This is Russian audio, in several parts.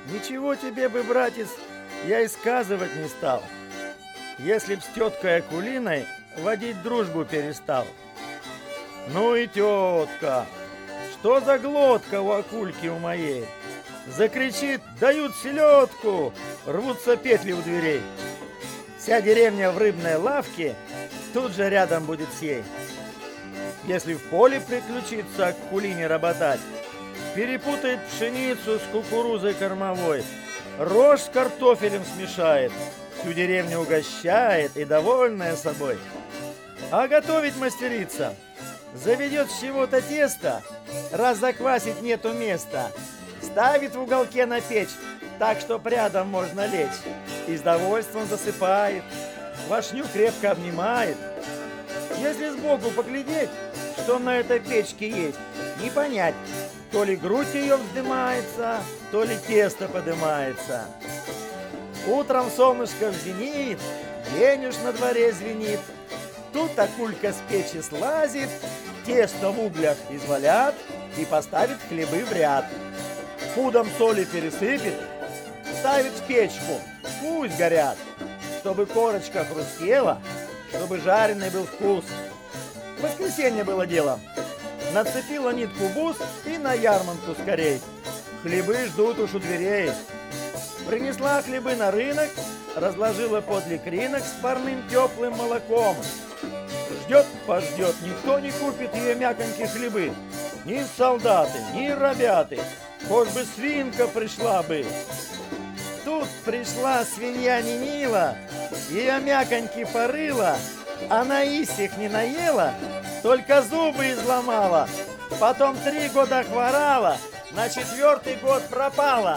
Ничего тебе бы, братец, я и сказывать не стал, если б с теткой Акулиной водить дружбу перестал. Ну и тетка, что за глотка у Акульки у моей? Закричит: дают селедку, рвутся петли у дверей. Вся деревня в рыбной лавке тут же рядом будет с ей. Если в поле приключится Акулине работать, перепутает пшеницу с кукурузой кормовой, рожь с картофелем смешает, всю деревню угощает и довольная собой. А готовить мастерица заведет с чего-то тесто, раз заквасить нету места, ставит в уголке на печь, так что рядом можно лечь, и с довольством засыпает, вошню крепко обнимает. Если сбоку поглядеть, что на этой печке есть, не понять, то ли грудь ее вздымается, то ли тесто подымается. Утром солнышко взенит, день уж на дворе звенит. Тут Акулька с печи слазит, тесто в углях извалят и поставит хлебы в ряд. Пудом соли пересыпет, ставит в печку, пусть горят, чтобы корочка хрустела, чтобы жареный был вкус. В воскресенье было дело. Нацепила нитку бус и на ярмарку скорей. Хлебы ждут уж у дверей. Принесла хлебы на рынок, разложила подле кринок с парным теплым молоком. Ждет, пождет, никто не купит ее мяконькие хлебы. Ни солдаты, ни ребята, хоть бы свинка пришла бы. Тут пришла свинья Нинила, ее мяконьки порыла, она истих не наела, только зубы изломала. Потом 3 года хворала, на 4-й год пропала.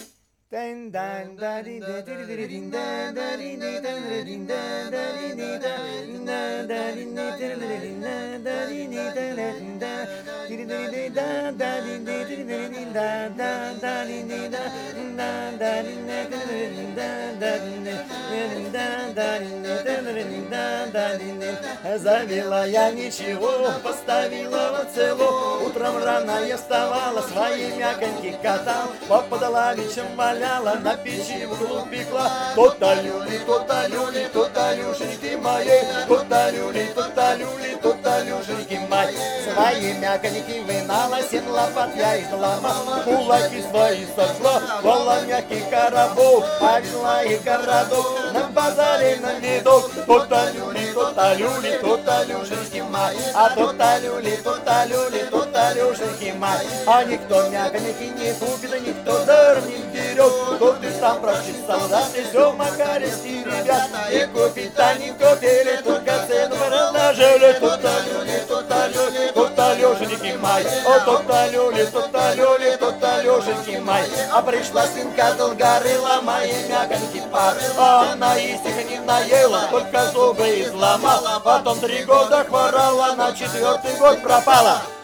Завела я ничего, поставила в целу. Утром рано я вставала, свои мяконьки катал, папа Далавичем валяла, на печи в углу пекла. То-то люли, то-то люшеньки мои, то-то люли, то-то люшеньки мои. Свои мяконьки вынала, 7 лопат я изломала, кулаки свои сожгла, вала мягкий коробок, а везла и городок на базаре на видок. То-то люли, то-то люшеньки мои, а то-то люли, то-то люшеньки мои. А никто мяконьки не купит, никто дар не берет. Кто ты там прочит солдаты, все макаристи ребят, и купить-то не купили, только цену предложили. То-то люшеньки мои, о, то-то люшеньки мои. А пришла свинка долгорыла, мои мяконьки порыла, она истих не наела, только зубы изломала. Потом 3 года хворала, на 4-й год пропала.